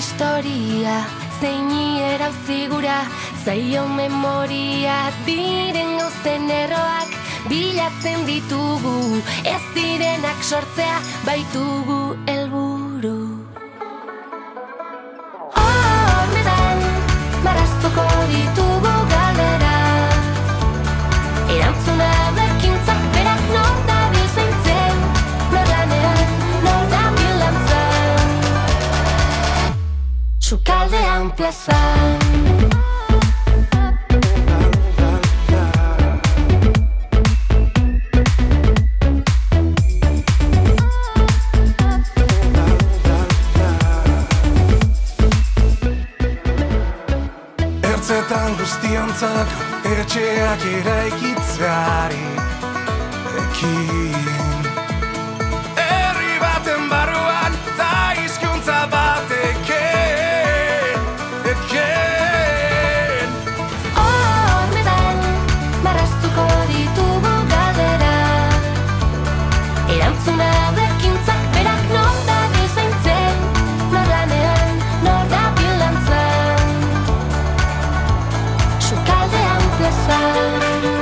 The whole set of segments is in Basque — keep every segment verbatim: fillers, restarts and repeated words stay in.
historia, zeini erauzigura, zaio memoria, diren gauzen erroak, bilatzen ditugu, ez direnak sortzea, baitugu helburu. Horretan, marraztuko ditugu galdera, erantzuna bekintzak berak nor dabil zaintzen, nor lanean, nor dabil lantzan, sukaldean plazan. Ertzetan guztiontzak etxeak eraikitzeari ekin. Herri baten barruan da hizkuntza bat eken, eken. Horretan, marraztuko ditugu galdera, erantzuna bekintzak berak nor dabil zaintzen, nor lanean, nor dabil lantzan, sukaldean plazan.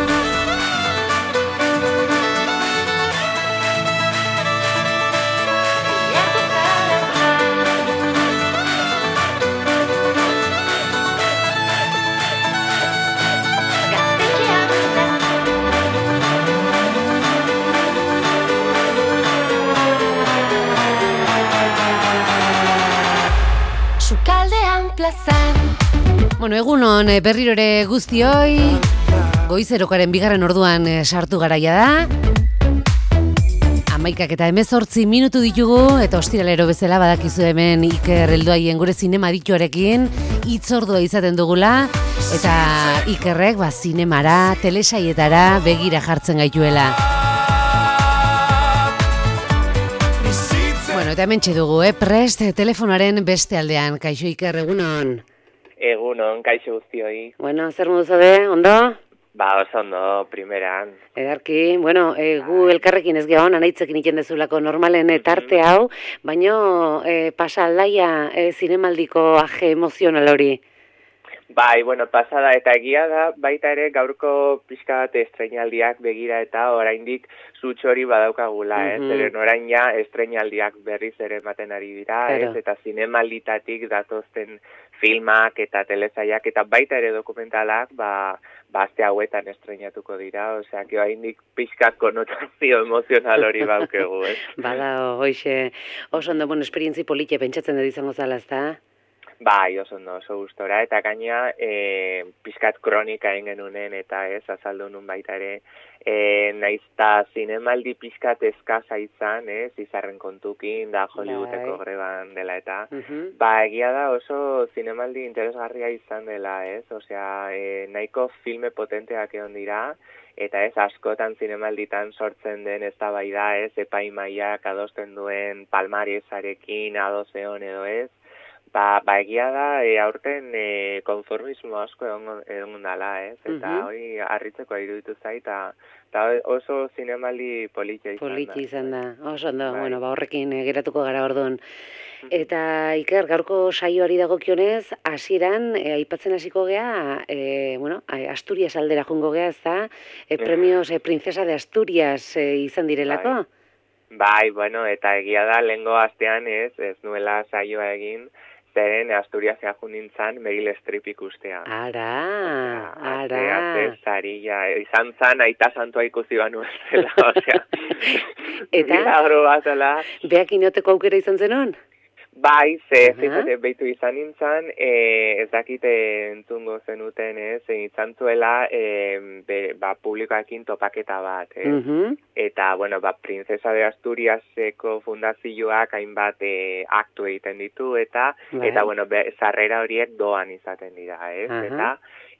Sukaldean plazan. Bueno, egunon eh, berriro ere guztioi, goizerokaren bigarren orduan eh, sartu garaia da. Amaikak eta hemezortzi minutu ditugu, eta ostiralero bezala badakizu hemen Iker helduaien gure zinema dituarekin hitzordua izaten dugula, eta Ikerrek ba, zinemara, telesaietara begira jartzen gaituela. Bueno, eta hemen dugu, eh, prest telefonoaren beste aldean. Kaixo Iker, egunon. Egunon, kaixo guztioi. Bueno, zer modu zaude, ondo? Ba, oso ondo, primeran. Edarki, bueno, e, gu elkarrekin ez gehaon, anaitzekin iten dezulako normalen tarte hau, baino e, pasa aldaia e, zinemaldiko aje emozional hori. Bai, bueno, pasada eta egia da, baita ere gaurko pixka bat estreinaldiak begira eta oraindik zutxo hori badaukagula, ez? Mm-hmm. Zeren orain ja estreinaldiak berriz ere ematen ari dira, ez? Eta zinemalditatik datozten filmak eta telesaiak eta baita ere dokumentalak, ba, ba aste hauetan estreinatuko dira, osea, que oraindik pixkat konotazio emozional hori baukegu, ez? Bada, hoxe, oso ondo, bueno, esperientzi polite pentsatzen dut izango zala, ezta? Bai, oso ondo, oso gustora, eta gaina e, pixkat kronika egin genunen, eta ez, azaldu nun baita ere, e, naizta zinemaldi pixkat eskaza izan, ez, izarren kontukin, da Hollywoodeko greban dela, eta, uh-huh. ba, egia da oso zinemaldi interesgarria izan dela, ez, osea, e, nahiko filme potenteak egon dira, eta ez, askotan zinemalditan sortzen den eztabaida, ez, epaimaiak adosten duen palmaresarekin adozeon edo ez, Ba, ba egia da, e, aurten e, konformismo asko egon, egon dala, ez? Eta uh-huh. hori harritzeko iruditu zait, eta oso zinemaldi politia izan Politia da. izan da, oso ondo, bai. Bueno, ba horrekin e, geratuko gara orduan. Eta Iker, gaurko saioari dagokionez, hasieran e, aipatzen hasiko gea, e, bueno, Asturias aldera jungo gea, ez da? E, premios e, Princesa de Asturias e, izan direlako? Bai. bai, bueno, eta egia da, lehengo astean ez, ez nuela saioa egin, zeren Asturiasea junintzan Meryl Streep ikustea. Ara, ara. Ate, zarilla, izan zan, aita santua ikusi banu zela, osea. Eta, milagro bat, ala. Beak inoteko aukera izan zenon? Bai, ze, uh-huh. Fíjate, behitu izan nintzen, e, ez dakite entzungo zenuten, ez, izan zuela, e, be, ba, publikoakin topaketa bat, ez? Uh-huh. Eta, bueno, ba, Princesa de Asturiaseko fundazioak hainbat e, aktu egiten ditu, eta, right. eta bueno, be, sarrera horiek doan izaten dira, ez? Uh-huh. Eta,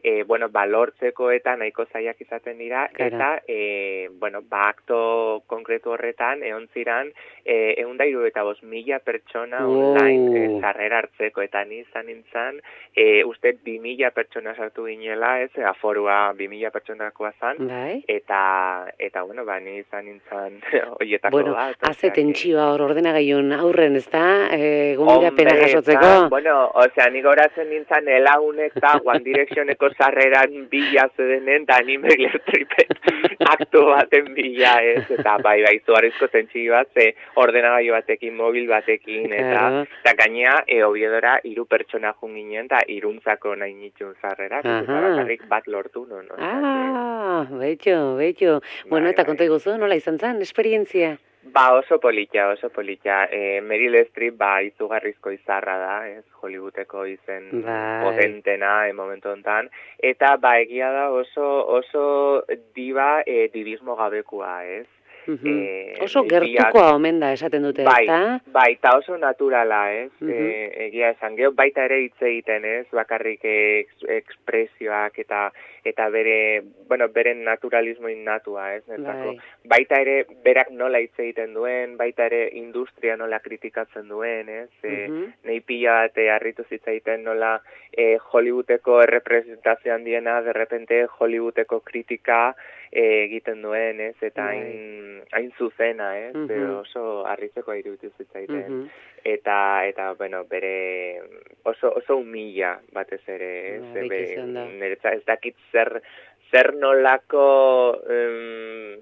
e, bueno, balortzeko eta nahiko zaiak izaten dira, Claro. eta, e, bueno, ba, akto konkretu horretan, egon ziran, e, egun da eta bost mila pertsona Wow. online e, sarrera hartzeko, eta ni izan nintzen, e, uste bi mila pertsona sartu ginela, ez, aforua bi mila pertsonakoa zan, Bai. eta, eta, bueno, ba, ni izan nintzen hoietako Bueno, bat. haze osea que- tentsioa hor ordenagailun aurren, ezta? Eh, gonbidapena Hombre, jasotzeko. eta, bueno, osea, nik horatzen nintzen elagunek eta One Directioneko sarreran bila zedenen, da ni Meryl Streepek aktu baten bila, ez, eta bai, bai, zuarrizko tentsio bat, ze ordenagailu batekin, mobil batekin, eta, Claro. eta gainea, e, Oviedora hiru pertsona jun ginen, eta iruntzako nahi nituen sarrerak, ez, eta Aha. bakarrik bat lortu, no, no, Ah, betxo, betxo. Bueno, Bai, eta bai. konta iguzu, nola izan zen, esperientzia? Ba, oso polita, oso polita. E, Meryl Streep, ba, izugarrizko izarra da, ez, Hollywoodeko izen Bai. potentena, e, momentu honetan. Eta, ba, egia da oso, oso diba, e, dibismo gabekua, ez. Mhm. Eh, Oso biak- gertukoa omen da, esaten dute, Bai, ezta? bai, eta oso naturala, ez? Mhm. E, egia esan, gero baita ere hitz egiten, ez? Bakarrik eks, ekspresioak eta eta bere, bueno, beren naturalismo innatua, ez? Netzako. Bai. Baita ere, berak nola hitz egiten duen, baita ere industria nola kritikatzen duen, ez? E, Mhm. Nei pila bat eh, harritu zitzaiten nola eh, Hollywoodeko errepresentazio handiena, derrepente Hollywoodeko kritika eh, egiten duen, ez? Eta Bai. hain, hain zuzena, ez? Mhm. Pero oso harritzeko iruditu zitzaiten. Mhm. Eta, eta, bueno, bere oso, oso humila batez ere, ez? Ba, Be- beti izan da. niretzat ez dakit zer, zer nolako, um,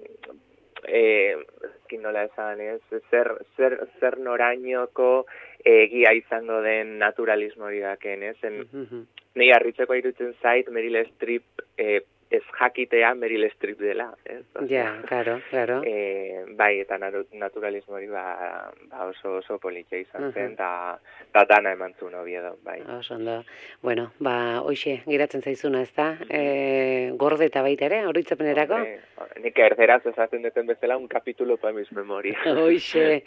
eh, ezkin nola esan, ez? Zer, zer, zer norainoko egia izango den naturalismo hori daken, ez? En, Mhm. Nei harritzeko iruditzen zait Meryl Streep eh, ez jakitea Meryl Streep dela, ez? Ja, claro, claro. E, bai, eta naru- naturalismo hori ba, ba oso, oso politxe izan Mhm. zen, eta da dana eman zuen Oviedo, bai. Oso ondo. Bueno, ba, hoxe, geratzen zaizuna, ezta? E, gorde eta baita ere, horitzapenerako? Hombre, nik erderaz esaten duten bezala, un capítulo pa mis memoria. Hoxe.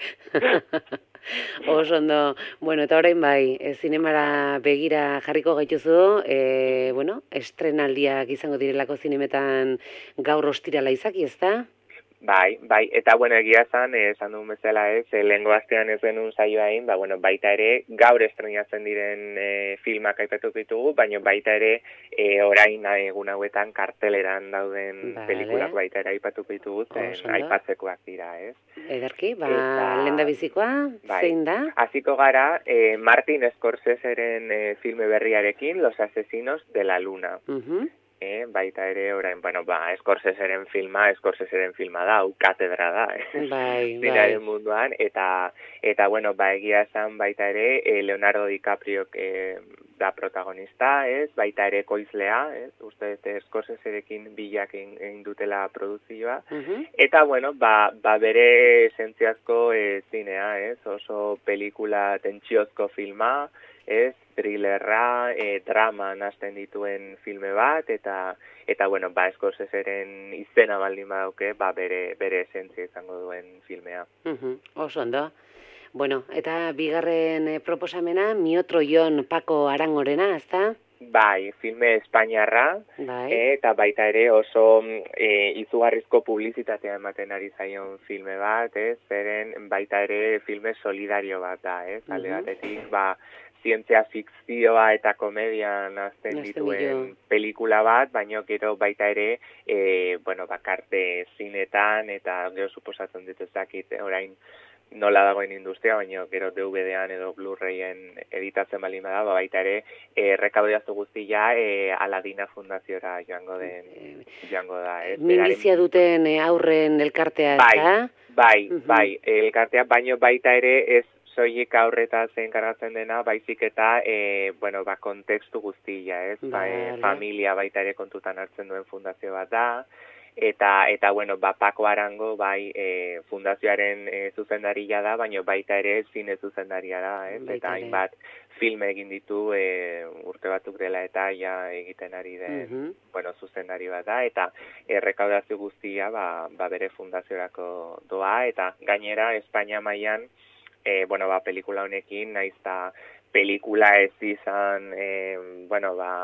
Oso ondo. Bueno, eta orain bai, e, zinemara begira jarriko gaituzu, e, bueno, estrenaldiak izango direlako zinemetan gaur ostirala izaki, ezta? Bai, bai, eta bueno, egia zan, eh, esan duen bezala ez, eh, lehengo astean ez genuen saioa egin, ba, bueno, baita ere, gaur estrenatzen diren eh, filmak aipatu ditugu, baina baita ere, eh, orain eh, egun hauetan karteleran dauden Vale. pelikulak baita ere aipatu ditugu, zen Oso ondo. aipatzekoak dira, ez? Ederki, ba, Eta- lehendabizikoa, Bai. zein da? Hasiko gara, eh, Martin Scorseseren eh, filme berriarekin, Los Asesinos de la Luna. Mhm. Eh, baita ere, orain, bueno, ba, Scorseseren filma, Scorseseren filma da, hau katedra da, eh? Bai, Zinearen bai. munduan, eta, eta bueno, ba, egia esan baita ere, eh, Leonardo DiCaprio eh, da protagonista, ez, baita ere koizlea, ez, uste dut Scorseserekin bilak egin egin dutela produzioa, Mhm. eta, bueno, ba, ba bere esentziazko eh, zinea, ez, oso pelikula tentsiozko filma, ez, thrillerra, e, drama nazten dituen filme bat, eta, eta bueno, ba, Scorseseren izena baldin badauke, ba, bere, bere esentzia izango duen filmea. Mhm. Oso ondo. Bueno, eta bigarren eh, proposamena, Miotro Jon Paco Arangorena, ezta? Bai, filme espainiarra, Bai. e, eta baita ere oso e, izugarrizko publizitatea ematen ari zaion filme bat, ez, zeren baita ere filme solidario bat da, ez, alde Mhm. batetik, ba, zientzia fikzioa eta komedia nazten Nazten dituen ditu. pelikula bat, baina gero baita ere, e, bueno, bakarte zinetan, eta gero suposatzen dut ezakit, orain nola dagoen industria, baina gero D V D-an edo Blu-rayen editatzen baldin bada, ba, baita ere, e, rekaudazio guztia e, Aladina fundaziora joango den, joango da, ez? Minbizia duten eh, aurren elkartea, Bai. ezta? Bai, Mhm. bai, elkartea, baino baita ere ez soilik aurreta zen enkargatzen dena, baizik eta, e, bueno, ba, kontekstu guztia, ez? Ba, e, Vale. familia baita ere kontutan hartzen duen fundazio bat da, eta, eta bueno, ba, Paco Arango, bai, e, fundazioaren e, zuzendaria da, baino baita ere zine zuzendaria da, ez? Baita Eta ere. hainbat filme egin ditu e, urte batzuk dela eta ja egiten ari den, Mhm. bueno, zuzendari bat da, eta errekaudazio guztia ba, ba bere fundaziorako doa, eta gainera Espainia mailan e, bueno, ba, pelikula honekin, naiz eta pelikula ez izan, e, bueno, ba,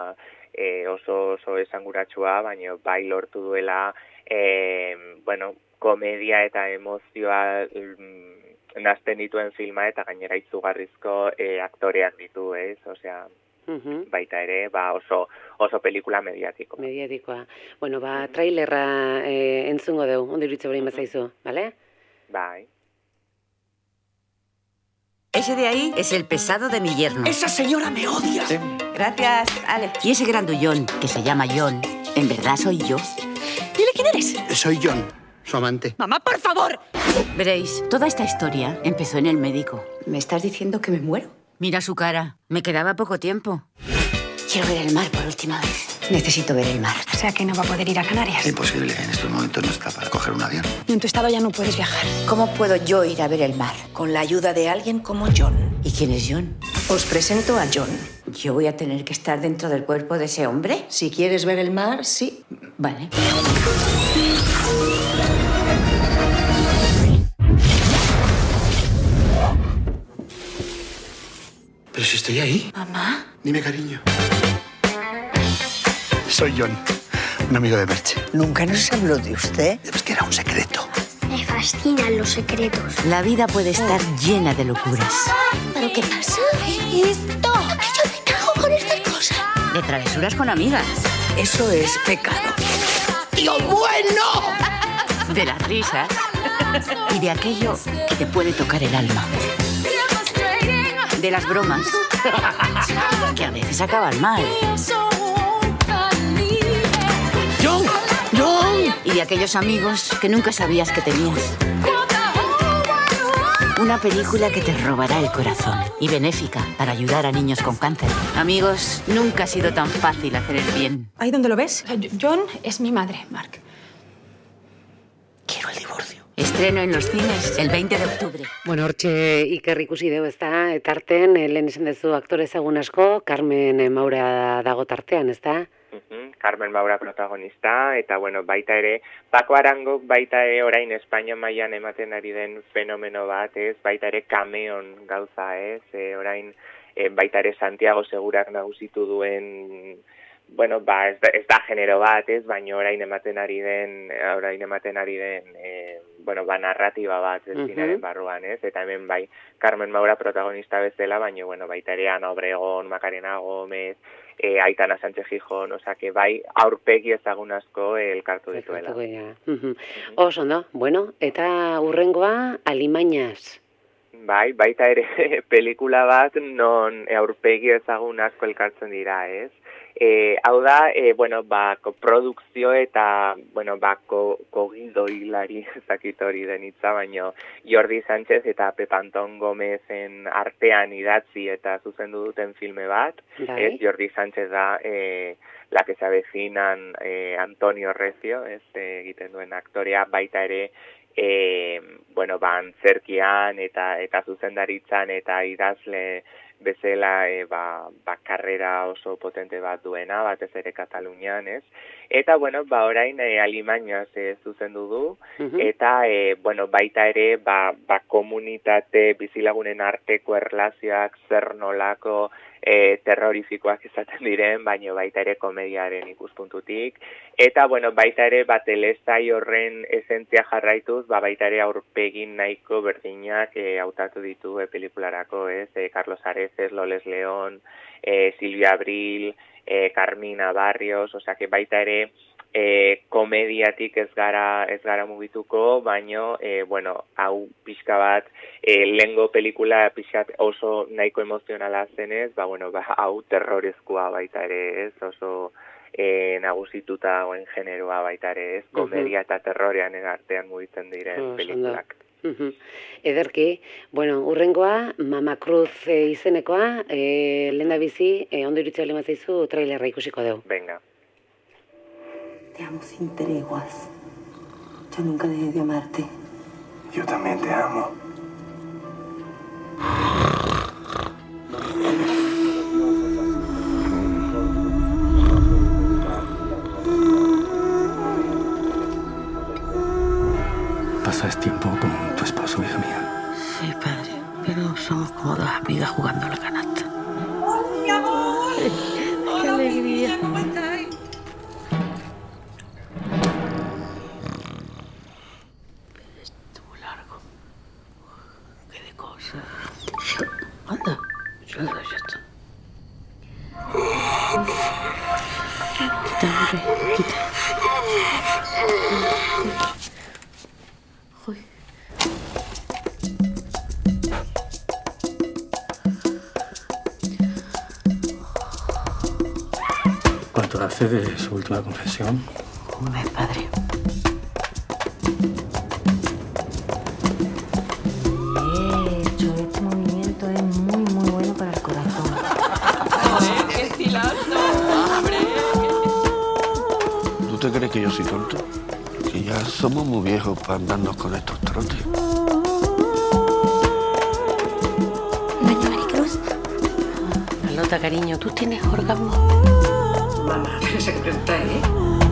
e, oso oso esanguratsua, baina bai lortu duela e, bueno, komedia eta emozioa mm, nazten dituen filma eta gainera izugarrizko e, aktoreak ditu, ez? Osea, Uhum. baita ere, ba oso oso pelikula mediatiko. Mediatikoa. Bueno, ba, trailerra eh, entzungo deu, ondo iritze behin bazaizu, bale? Bai. Ese de ahí es el pesado de mi yerno. Esa señora me odia. Gracias, Ale. Y ese grandullón, que se llama John, en verdad soy yo. Dile quién eres. Soy John, su amante. Mamá, por favor. Veréis, toda esta historia empezó en el médico. ¿Me estás diciendo que me muero? Mira su cara. Me quedaba poco tiempo. Quiero ver el mar por última vez. Necesito ver el mar. O sea que no va a poder ir a Canarias. Imposible, en estos momentos no está para coger un avión. En tu estado ya no puedes viajar. ¿Cómo puedo yo ir a ver el mar? Con la ayuda de alguien como John. ¿Y quién es John? Os presento a John. ¿Yo voy a tener que estar dentro del cuerpo de ese hombre? Si quieres ver el mar, sí. Vale. Pero si estoy ahí. Mamá. Dime, cariño. Soy John, un amigo de Merche. Nunca nos habló de usted. Es que era un secreto. Me fascinan los secretos. La vida puede estar llena de locuras. ¿Pero qué pasa? Esto. Que yo me cago con estas cosas. De travesuras con amigas. Eso es pecado. ¡Tío bueno! De las risas. Y de aquello que te puede tocar el alma. De las bromas. Que a veces acaban mal. ¡John! ¡John! Y de aquellos amigos que nunca sabías que tenías. Una película que te robará el corazón y benéfica para ayudar a niños con cáncer. Amigos, nunca ha sido tan fácil hacer el bien. ¿Ahí donde lo ves? John es mi madre, Mark. Quiero el divorcio. Estreno en los cines el veinte de octubre. Bueno, hortxe Iker ikusi deu, ezta? Tarten, eh, lehen esan duzu aktore ezagun asko, Carmen eh, Maura dago tartean, ezta? Uhum, Carmen Maura protagonista, eta bueno, baita ere, Paco Arangok baita ere orain Espainia mailan ematen ari den fenomeno bat, ez? Baita ere kameon gauza, ez? E, orain e, baita ere Santiago Segurak nagusitu duen, bueno, ba, ez da, ez da genero bat, ez? Baina orain ematen ari den, orain ematen ari den, e, bueno, ba, narratiba bat, ez zinaren barruan, ez? Eta hemen bai, Carmen Maura protagonista bezala, baina, bueno, baita ere Ana Obregón, Macarena Gómez, E, Aitana Sánchez Gijón, oza, que bai aurpegi ezagun asko elkartu dituela. Uh-huh. Oso, no? Bueno, eta urrengoa, Alimañas. Bai, baita ere pelikula bat non aurpegi ezagun asko elkartzen dira, ez? E, hau da, e, bueno, ba, koprodukzio eta, bueno, ba, ko, kogido hilari ezakit hori den hitza, baino Jordi Sánchez eta Pepe Anton Gómezen artean idatzi eta zuzendu duten filme bat, Dai. ez? Jordi Sánchez da, e, La que se avecinan, e, Antonio Recio, ez, e, egiten duen aktorea, baita ere, e, bueno, ba, antzerkian eta, eta zuzendaritzan eta idazle bezala e, ba, ba, karrera oso potente bat duena, batez ere Katalunian, ez? Eta, bueno, ba, orain e, Alimañas e, zuzendu du, uh-huh. eta, e, bueno, baita ere, ba, ba, komunitate bizilagunen arteko erlazioak zer nolako e, terrorifikoak izaten diren, baina baita ere komediaren ikuspuntutik. Eta, bueno, baita ere, ba, telestai horren esentzia jarraituz, ba, baita ere aurpegin nahiko berdinak e, hautatu ditu e, pelikularako, ez? E, Carlos Areces, Loles León, e, Silvia Abril, e, Carmina Barrios, osea, que baita ere e, komediatik ez gara ez gara mugituko, baino, e, bueno, hau pixka bat, e, lengo pelikula pixkat oso nahiko emozionala zenez, ba, bueno, ba, hau terrorezkoa baita ere, ez? Oso e, nagusituta oen generoa baita ere, ez? Komedia eta terrorean artean mugitzen diren Oh, pelikulak. Uh-huh. Ederki, bueno, urrengoa, Mama Cruz e, izenekoa, e, lehen da bizi, e, ondo iritzi bali mazaizu, trailerra ikusiko dugu. Venga. Te amo sin treguas. Yo nunca dejé de amarte. Yo también te amo. ¿Pasas tiempo con tu esposo, hija mía? Sí, padre, pero somos como dos amigas jugando a la canasta. ¡Ay, mi amor! ¡Qué alegría! ¿Cuánto hace de su última confesión? Un mes, padre. De hecho, este movimiento es muy, muy bueno para el corazón. ¡Joder, qué estilazo! ¡Hombre! ¿Tú te crees que yo soy tonto? Que ya somos muy viejos para andarnos con estos trotes. Doña Maricruz. Carlota, cariño, ¿tú tienes orgasmo? Mamá, pero se pregunta, ¿eh?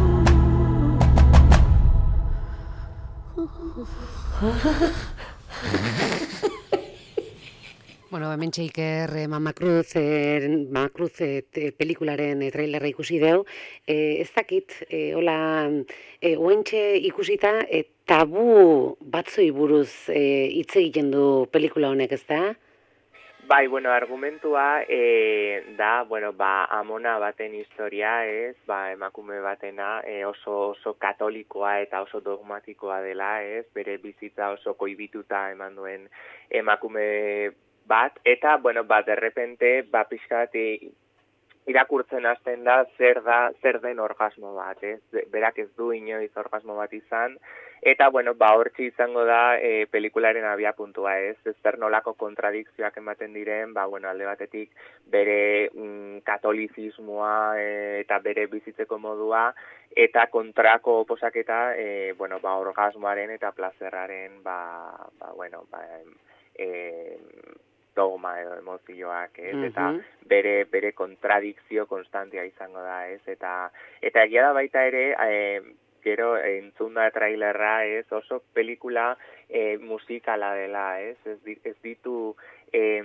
Bueno, hemen txeiker eh, Mama Cruz, eh, Mama Cruz eh, te- pelikularen eh, trailerra ikusi deu. Eh, ez dakit, eh, hola, eh, oentxe ikusita, eh, tabu batzoi buruz eh, hitz egiten du pelikula honek, ez da? Bai, bueno, argumentua e, da, bueno, ba, amona baten historia, ez, ba, emakume batena e, oso oso katolikoa eta oso dogmatikoa dela, ez, bere bizitza oso koibituta eman duen emakume bat, eta, bueno, ba, derrepente, ba, pixkat e, irakurtzen hasten da zer da zer den orgasmo bat, ez? Berak ez du inoiz orgasmo bat izan, eta bueno, ba hortzi izango da e, pelikularen abiapuntua, ez? Ez zer nolako kontradikzioak ematen diren, ba bueno, alde batetik bere mm, katolizismoa e, eta bere bizitzeko modua, eta kontrako oposaketa, e, bueno, ba orgasmoaren eta plazerraren, ba, ba bueno, ba e, dogma edo emozioak, ez, eta bere bere kontradikzio konstantea izango da, ez, eta eta egia da baita ere, e, gero entzun da trailerra, ez, oso pelikula e, musikala dela, ez, ez, di, ez ditu e,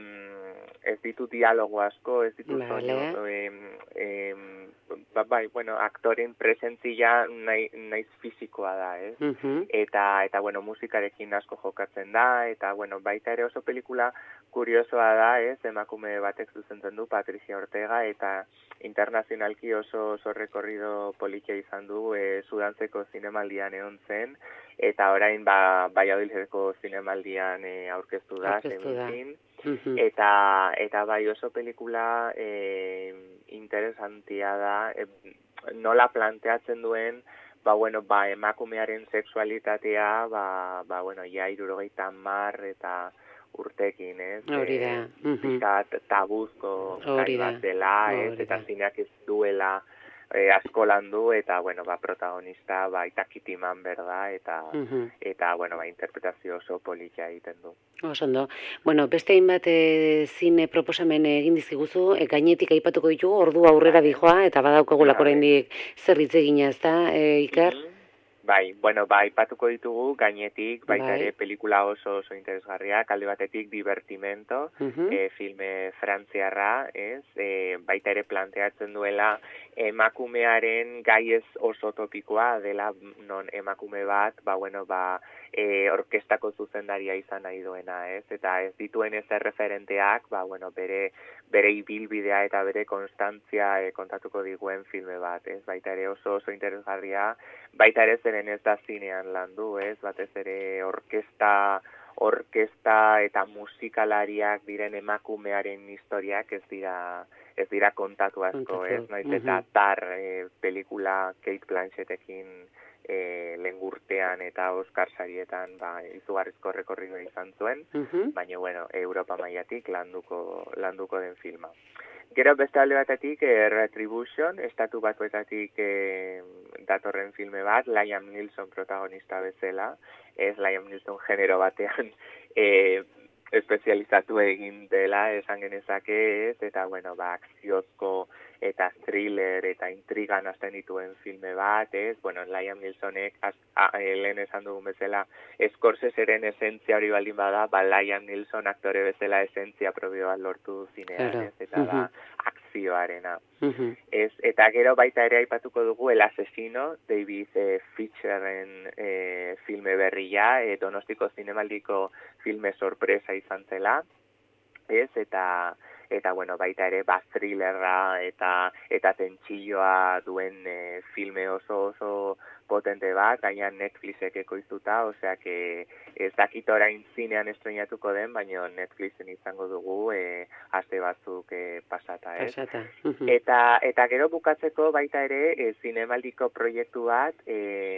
ez ditu dialogo asko, ez ditu Vale. soinu, e, e, ba, bai, bueno, aktoren presentzia nahi, naiz fisikoa da, ez, Mhm. eta, eta, bueno, musikarekin asko jokatzen da, eta, bueno, baita ere oso pelikula kuriosoa da, ez, emakume batek zuzentzen du, Patricia Ortega, eta internazionalki oso oso rekorrido politia izan du, e, Sudantzeko zinemaldian egon zen, eta orain, ba, Valladolideko zinemaldian e, aurkeztu da, Aurkeztu da. Semintin, Mhm. eta, eta bai oso pelikula e, interesantia da, e, nola planteatzen duen, ba, bueno, ba, emakumearen sexualitatea, ba, ba, bueno, ja, irurogeita hamar eta urtekin, ez? Hori da. Mhm. Pixkat tabuzko Hori gai da. bat dela, ez? Hori Eta da. zineak ez duela e, asko landu, eta, bueno, ba, protagonista, ba, itakitiman berda, eta, Mhm. eta, bueno, ba, interpretazio oso polita egiten du. Oso ondo. Bueno, beste hainbat e, zine proposamen egin dizkiguzu, e, gainetik aipatuko ditugu, ordu aurrera dijoa, eta badaukagulako Vale. oraindik zer hitz egina, ez da, e, Iker? Bai, bueno, ba, aipatuko ditugu gainetik, baita Bai. ere pelikula oso oso interesgarriak, alde batetik Divertimento, Mhm. e, filme frantziarra, ez? E, baita ere planteatzen duela emakumearen gai ez oso topikoa dela non emakume bat, ba, bueno, ba, e, orkestako zuzendaria izan nahi duena, ez? Eta ez dituen ez referenteak, ba, bueno, bere bere ibilbidea eta bere konstantzia e, kontatuko diguen filme bat, ez? Baita ere oso oso interesgarria, baita ere zeren ez da zinean landu, ez? Batez ere orkesta orkesta eta musikalariak diren emakumearen historiak ez dira ez dira kontatu asko, Kontatu, ez? Naiz eta mhm. tar e, pelikula Kate Blanchettekin e, lengurtean eta Oscar sarietan ba, izugarrizko rekorrido izan zuen, Mhm. baina, bueno, Europa mailatik landuko, landuko den filma. Gero beste alde batetik, e, Retribution, estatu batuetatik e, datorren filme bat, Liam Neeson protagonista bezala, ez Liam Neeson genero batean e, espezializatu egin dela, esan genezake, ez, eta, bueno, ba, akziozko eta thriller eta intrigan hasten dituen filme bat, ez, bueno, Liam Neesonek, az, a, e, lehen esan dugun bezala, Scorseseren esentzia hori baldin bada, ba, Liam Neeson aktore bezala esentzia propio bat lortu zinean, Claro. ez, eta da, Mhm. akzioarena. Mhm. Ez, eta gero baita ere aipatuko dugu El Asesino, David e, Fincheren e, filme berria, e, Donostiko zinemaldiko filme sorpresa izan zela, ez, eta eta bueno, baita ere ba thrillerra eta eta tentsioa duen e, filme oso oso potente bat, gainean Netflixek ekoiztuta, osea que ez dakit orain zinean estrenatuko den, baina Netflixen izango dugu e, aste batzuk e, pasata, ez? Pasata. eta eta gero bukatzeko baita ere e, zinemaldiko proiektu bat e,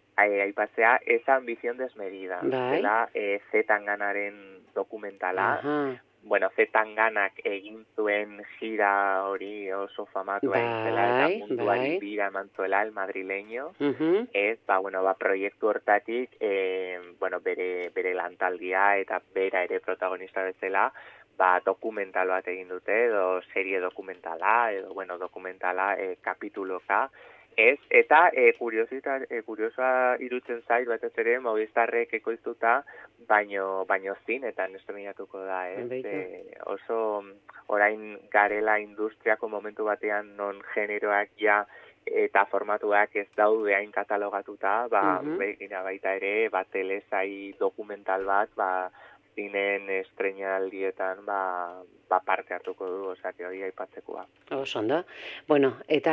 aipatzea esa ambición desmedida, dela e, Zetanganaren dokumentala. Aha. Bueno, Zetanganak egin zuen gira hori oso famatu egin zela, eta munduari bira eman zuela el madrileño. Uh-huh. Ez, ba, bueno, ba, proiektu hortatik, e, bueno, bere, bere lantaldia eta bera ere protagonista bezala, ba, dokumental bat egin dute, edo serie dokumentala, edo, bueno, dokumentala e, kapituloka. Ez, eta e, kuriosita, e, kuriosoa irutzen zait, batez ere, Movistarrek ekoiztuta, baino, baino zinetan estrenatuko da, ez? E, oso orain garela industriako momentu batean non generoak ja eta formatuak ez daude hain katalogatuta, ba, uh-huh. begira baita ere, ba, telesai dokumental bat, ba, zinen estrenaldietan ba, ba parte hartuko du, osea, que hori aipatzekoa. Oso ondo. Bueno,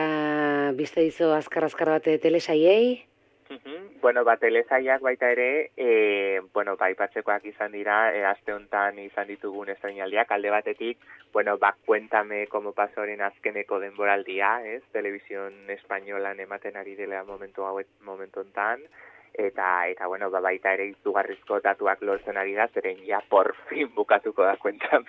eta biste dizu azkar-azkar bat telesaiei? Uh-huh. Bueno, ba, telesaiak baita ere, e, bueno, ba, aipatzekoak izan dira, e, aste hontan izan ditugun estrenaldiak, alde batetik, bueno, ba, Cuéntame como pasoren azkeneko denboraldia, ez, Televisión Españolan ematen ari dela momentu hauet, momentu hontan, eta eta bueno, ba, baita ere izugarrizko datuak lortzen ari da, zeren ja por fin bukatuko da Cuéntame.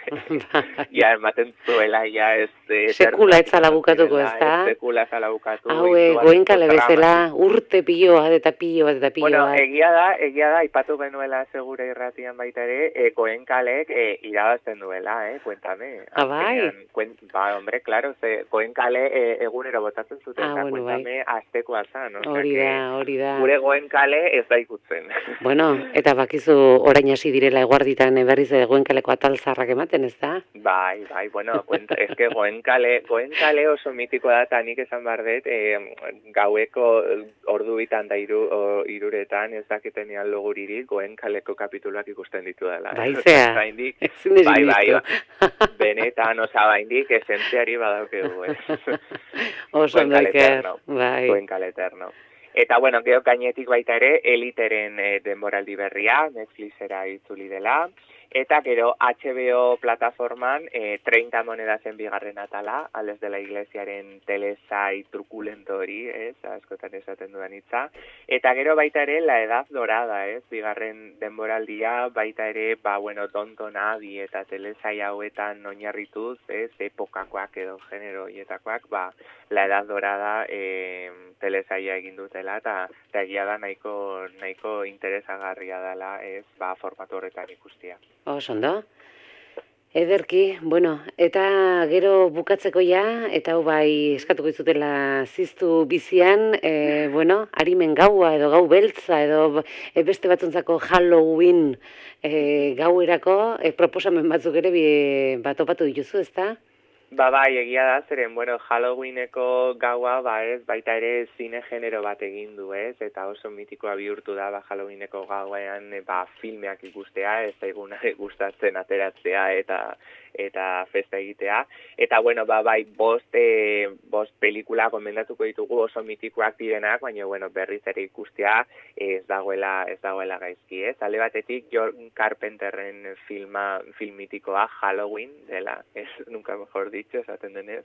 Ja, ematen zuela, ja, ez... E, sekula etzala bukatuko, ez da? Sekula etzala bukatu. Hau, Goenkale bezala, urte pilo bat eta pilo bat eta pilo bueno, bat. Bueno, egia da, egia da, ipatu genuela segure irratian baita ere, e, Goenkalek e, irabazten duela, eh, Cuéntame. Ah, bai? Cuen, ba, hombre, claro, ze, Goenkale e, egunero botatzen zuten, ah, da, bueno, Cuéntame bai. astekoa zan. Hori da, hori da. Gure Goenkale ez da ikutzen. Bueno, eta bakizu orain hasi direla eguarditan berriz Goenkaleko atalzarrak ematen, ez da? Bai, bai, bueno, cuenta, es que Goenkale, Goenkale oso mitiko da, eta nik esan bardet, eh, gaueko ordu bitan da iru, o, iruretan, ez dakiten ean loguririk, Goenkaleko kapituluak ikusten ditu dela. Baizea, baindik, ezin bai, bai, benetan, oza, baindik, esentziari badaukegu, ez. Oso ondoiker, bai. Goenkale eterno. Eta, bueno, gero gainetik baita ere, Eliteren e, denboraldi berria, Netflixera itzuli dela, eta gero H B O plataforman e, treinta monedazen bigarren atala, Ales de la Iglesiaren telesai trukulento hori, ez, askotan esaten dudan hitza, eta gero baita ere La Edad Dorada, ez, bigarren denboraldia, baita ere, ba, bueno, Downton Abbey eta telesai hauetan oinarrituz, ez, epokakoak edo genero hietakoak, ba, La Edad Dorada e, telesaia egin dutela, eta egia da nahiko, nahiko interesagarria dela, ez, ba, formatu horretan ikustia. Oso ondo. Ederki, bueno, eta gero bukatzeko ja, eta hau bai eskatuko izutela ziztu bizian, e, bueno, harimen gaua edo gau beltza edo e, beste batzuntzako Halloween e, gauerako e, proposamen batzuk ere bi, bat opatu dituzu, ezta? Ba, bai, egia da, zeren, bueno, Halloweeneko gaua, ba, ez, baita ere zine genero bat egin du, ez, eta oso mitikoa bihurtu da, ba, Halloweeneko gauean, ba, filmeak ikustea, ez eguna gustatzen ateratzea, eta eta festa egitea, eta, bueno, ba, bai, bost, e, bost pelikula gomendatuko ditugu oso mitikoak direnak, baina, bueno, berriz ere ikustea ez dagoela, ez dagoela gaizki, ez, alde batetik, John Carpenterren filma, film mitikoa, Halloween, dela, ez, nunca mejor dicho, esaten denez,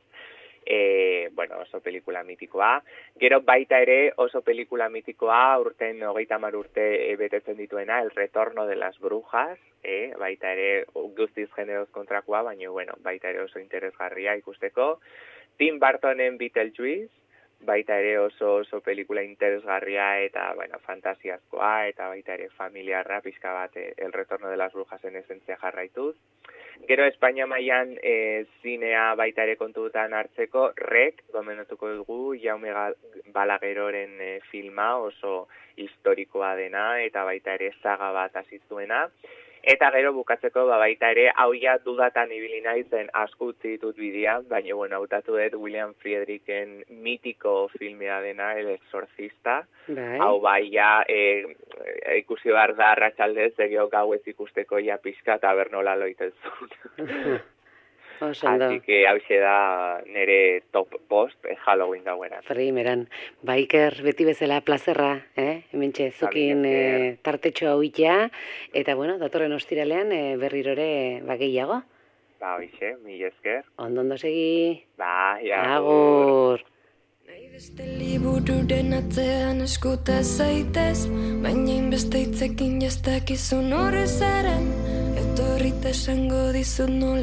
e, bueno, oso pelikula mitikoa. Gero baita ere oso pelikula mitikoa, urten hogeita hamar urte e, betetzen dituena, El Retorno de las Brujas, e, baita ere guztiz generoz kontrakoa, baina, bueno, baita ere oso interesgarria ikusteko. Tim Burtonen Beetlejuice, baita ere oso oso pelikula interesgarria eta, bueno, fantasiazkoa, eta baita ere familiarra, pixka bat, El Retorno de las Brujas en esentzia jarraituz. Gero Espainia mailan e, zinea baita ere kontutan hartzeko, Rek, gomendatuko dugu, Jaume Balagueroren e, filma, oso historikoa dena, eta baita ere saga bat hasizuena. Eta gero bukatzeko ba, baita ere, hau ja dudatan ibili naizen asko utzi ditut bidean, baina, bueno, hautatu dut William Friedrichen mitiko filmea dena, El Exorcista. Bai. Hau bai, ja, e, ikusi behar da arratsaldez, egeo gauez ikusteko ja pixka eta bernola loitezun. Oso ondo. Así que hause da nere top bost eh, Halloween gaueran. Primeran, ba Iker, beti bezala plazerra, eh? Hementxe zukin eh, tartetxo hau itea, eta bueno, datorren ostiralean eh, berrirore ba gehiago. Ba, hoixe, mil esker. Ondo ondo segi. Bai, agur. Beste libururen atzean eskuta zaitez, baina inbeste hitzekin jastakizun horrezaren, etorrita esango dizut nola